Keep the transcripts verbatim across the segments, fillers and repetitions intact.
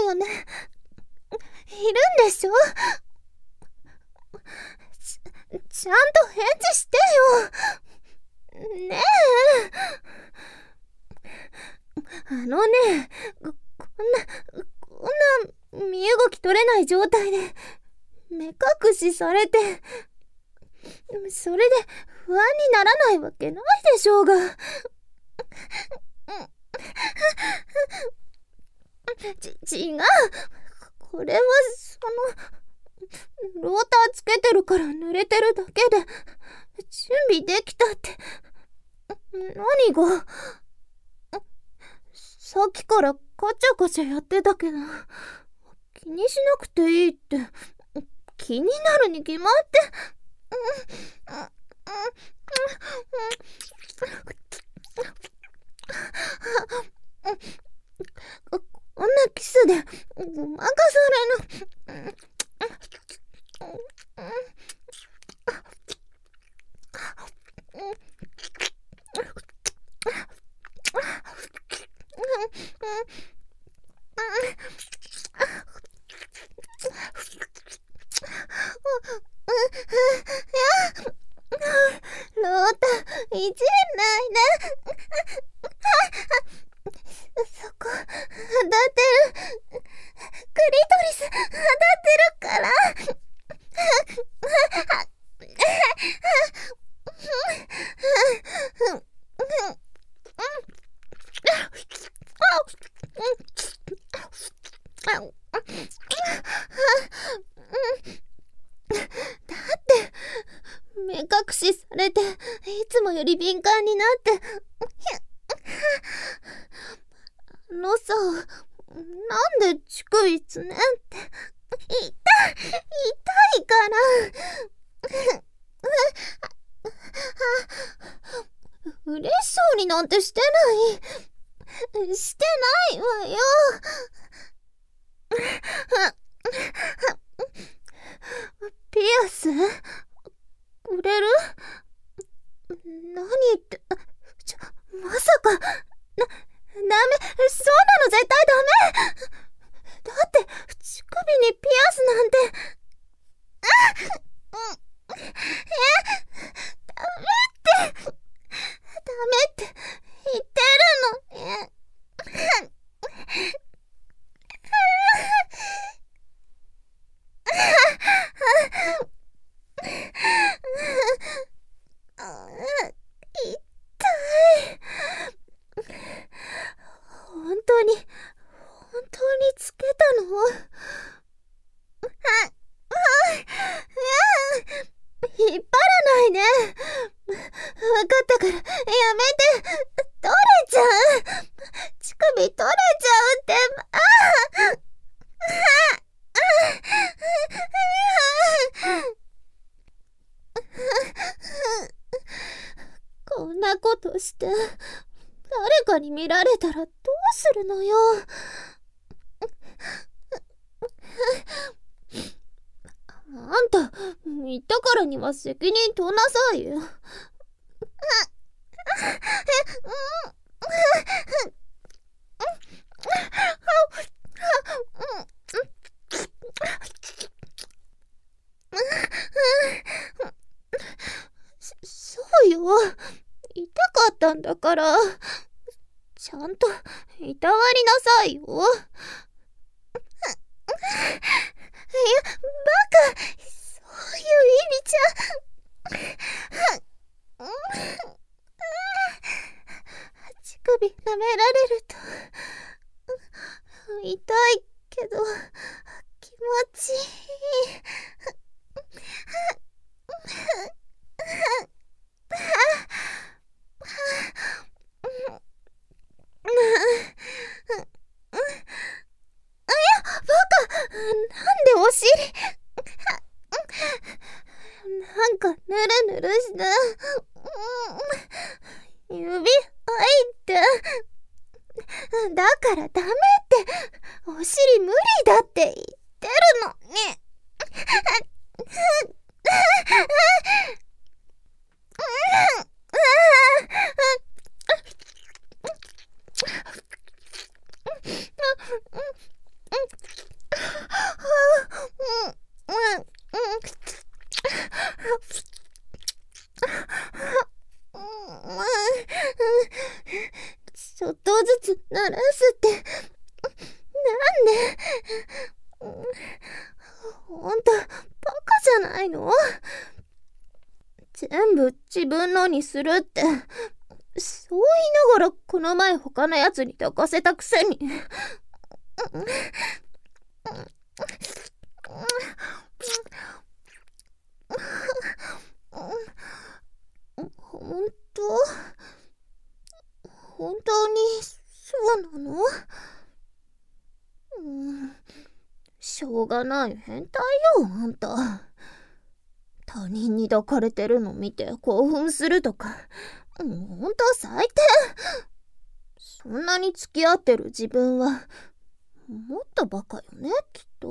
よね。いるんでしょ。ち, ちゃんと返事してよねえ。あのね、こ, こんなこんな身動き取れない状態で目隠しされて、それで不安にならないわけないでしょうが。ち、違う。これはそのローターつけてるから濡れてるだけで準備できたって。何が？さっきからカチャカチャやってたけど、気にしなくていいって気になるに決まって。こんなキスでごまかされる。ロータいじんないで。そこ当たってる。クリトリス当たってるから。だって目隠しされていつもより敏感になって。あのさ、なんで乳首つねんって。痛い痛いから嬉しそうになんてしてないしてないわよ。ピアスくれる？何って、ちょ、まさか、な、ダメ、そんなの絶対ダメ。だって乳首にピアスなんて。え、ダメって、ダメって言ってるの。え痛い。本当に本当につけたの？引っ張らないで。分かったからやめて。取れちゃう。乳首取れちゃうって。ああこんなことして誰かに見られたらどうするのよ。あんた言ったからには責任取んなさいよ。そうよ、痛かったんだからちゃんといたわりなさいよ。いや、バカ、そういう意味じゃ。乳首舐められると痛いけど気持ちいい。なんでお尻なんかぬるぬるした。指入ってだからダメって。お尻無理だって言ってるのに。 ほんと、バカじゃないの？全部自分のにするって、そう言いながらこの前他のやつに抱かせたくせに。ほんと？本当にそうなの？うん、しょうがない変態よ、あんた。他人に抱かれてるの見て興奮するとか、ほんと最低。そんなに付き合ってる自分はもっとバカよね、きっと。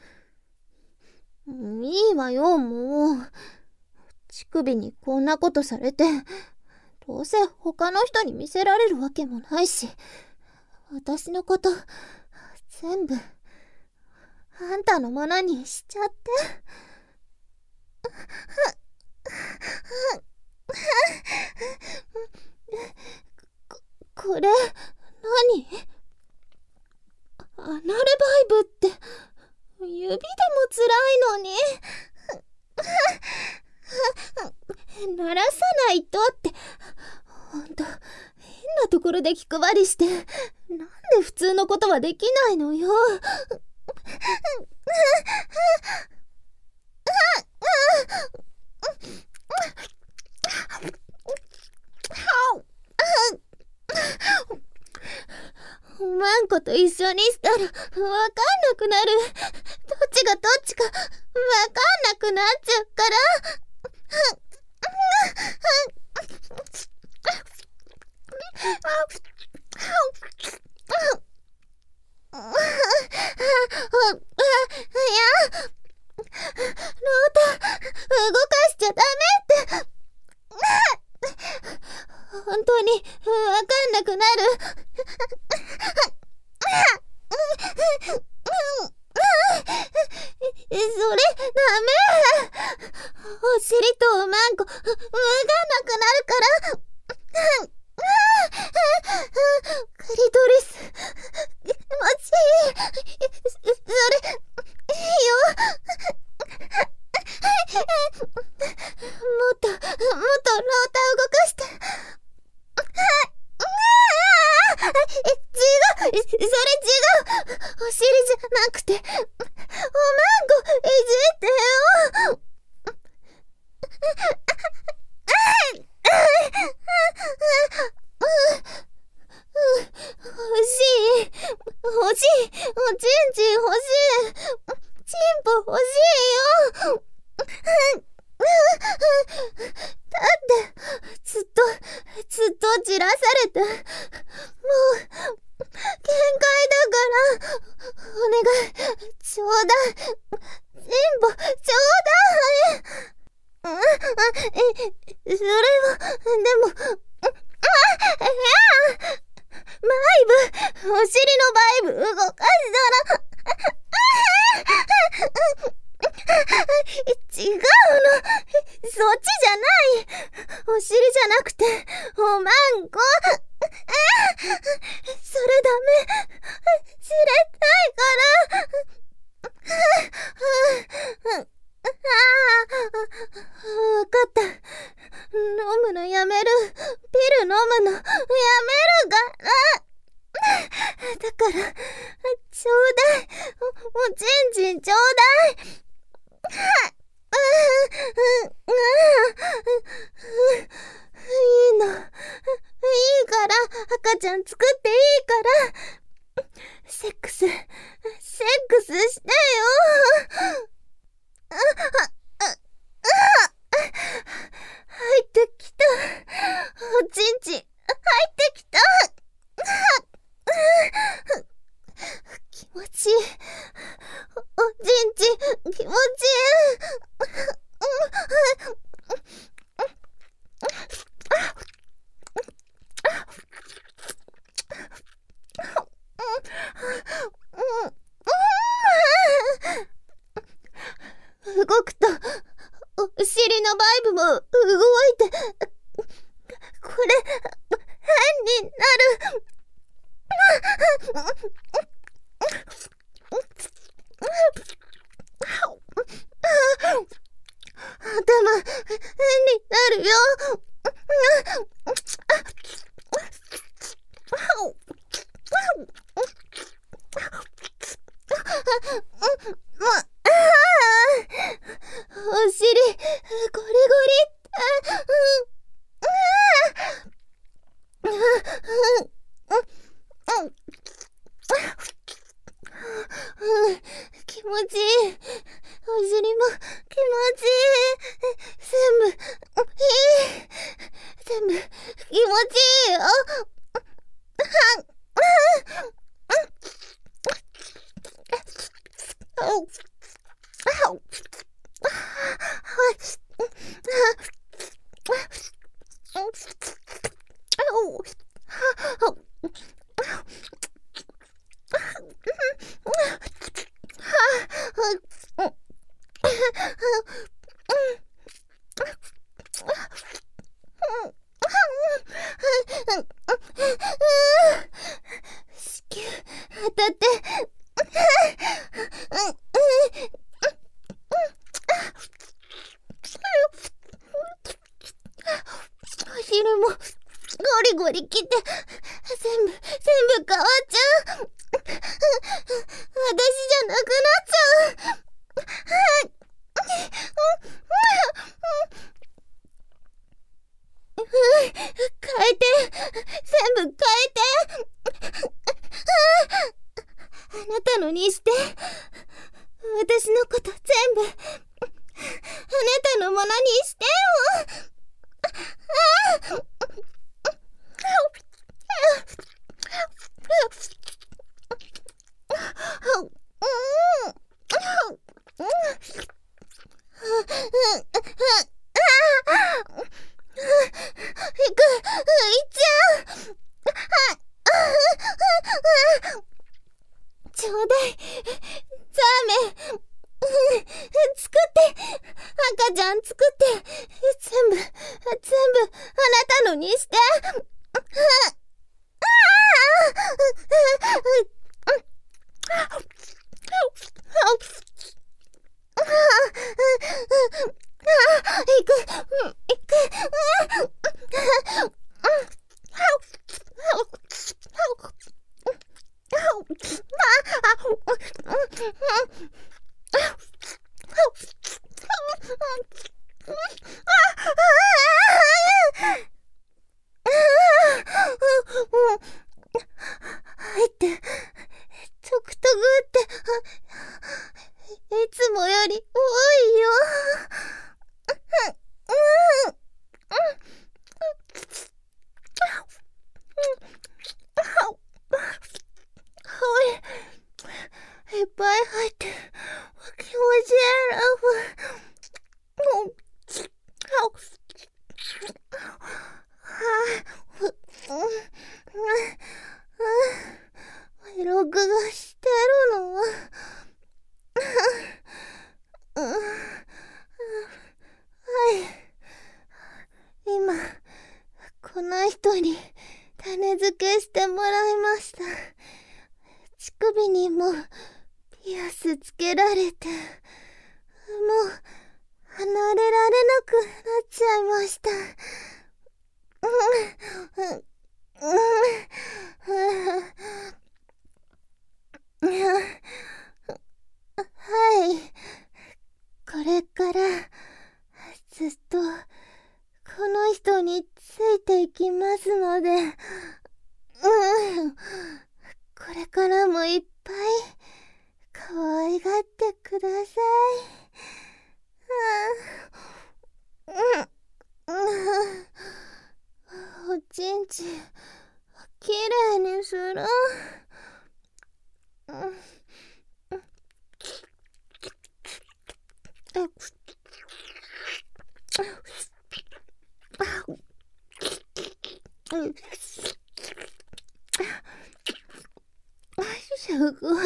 いいわよ、もう。乳首にこんなことされて、どうせ他の人に見せられるわけもないし、私のこと全部あんたのものにしちゃって。こ、これ何？アナルバイブって指でも辛いのに。鳴らさないとって、ほんと変なところで気配りして、なんで普通のことはできないのよ。おまんこと一緒にしたらわかんなくなる。どっちがどっちかわかんなくなっちゃうから。ロータ、動かしちゃダメって。本当にわかんなくなる。それダメ。お尻とおまんこわかんなくなるから。クリトリス気持ちいい。それいいよ。もっともっとロータ動かして。違う、それ違う。お尻じゃなくておまんこいじってよ。欲しい欲しい、おちんちん欲しい、チンポ欲しいよ。だってずっとずっとじらされて、もう限界だから、お願いちょうだい、チンポちょうだい。え、それはでも、バイブ、お尻のバイブ動かしたら違うの、そっちじゃない、お尻じゃなくておまんこ。それダメ、知りたいから。わかった、飲むのやめる、ピル飲むのやめるから。だからちょうだい、おちんちんちょうだい。いいの、いいから赤ちゃん作っていいから、セックスセックスしてよ。入ってきた、おちんちん入ってきた。気持ちいい、おちんちん気持ちいい。動くとお尻のバイブも動いて、これ変になる。 頭になるよ。お尻ゴリゴリって気持ちいい。お尻も気持ちいい。全部いい。全部気持ちいいよ。子宮当たってお昼もゴリゴリきて全部全部変わっちゃう。私じゃなくなっちゃう。変えて全部変えてあなたのにして。私のこと全部あなたのものにしてよ。いく、いっちゃう。ちょうだい、ザーメン。作って、赤ちゃん作って、全部、全部、あなたのにして。いく、いく。入って、トクトクって、いつもより多いよ。いっぱい入って気持ちいいな。録画してるの。はい。今この人に種付けしてもらいました。乳首にもピアスつけられて、もう離れられなくなっちゃいました。はい、これからずっとこの人についていきますので、うん、これからもいっぱい可愛がってください。おちんちんきれいにする。すごい。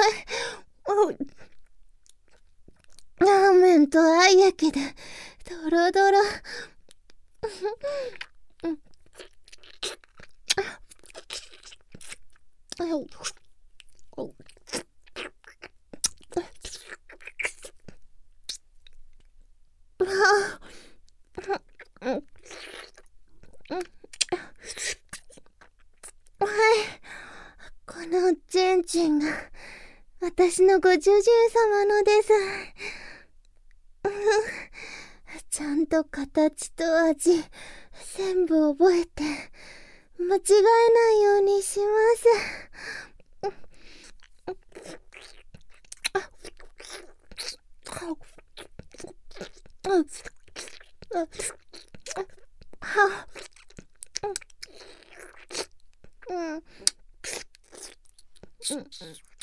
ラーメンとあい焼きでドロドロ。 私のご主人様のです。ちゃんと形と味、全部覚えて、間違えないようにします。はうん。